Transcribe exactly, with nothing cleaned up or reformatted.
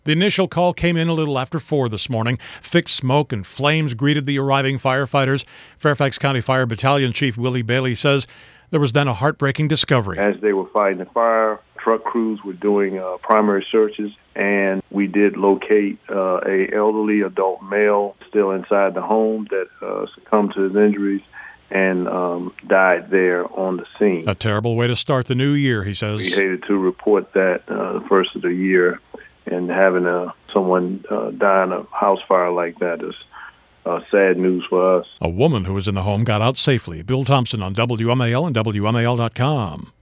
The initial call came in a little after four this morning. Thick smoke and flames greeted the arriving firefighters. Fairfax County Fire Battalion Chief Willie Bailey says there was then a heartbreaking discovery. As they were fighting the fire, truck crews were doing uh, primary searches, and we did locate uh, a elderly adult male still inside the home that uh, succumbed to his injuries and um, died there on the scene. A terrible way to start the new year, he says. We hated to report that uh, the first of the year, and having a, someone uh, die in a house fire like that is uh, sad news for us. A woman who was in the home got out safely. Bill Thompson on W M A L and W M A L dot com.